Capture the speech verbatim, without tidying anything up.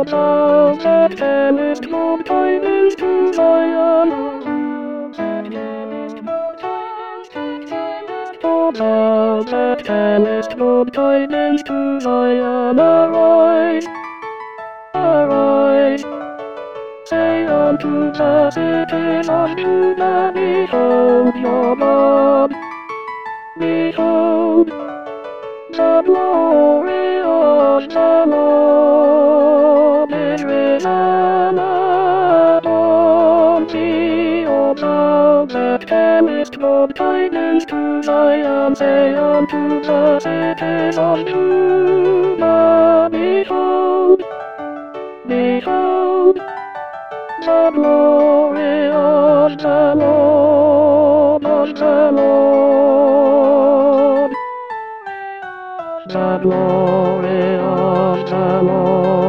above that chemist baptized to Zion. Above that chemist baptized to Zion, arise, arise. Say unto the cities of Judah, behold your God, behold the glory of the Lord is risen upon thee. Above that chemist baptized to Zion, say unto the cities of Judah, behold, behold the glory of the Lord, of the Lord, the glory of the Lord.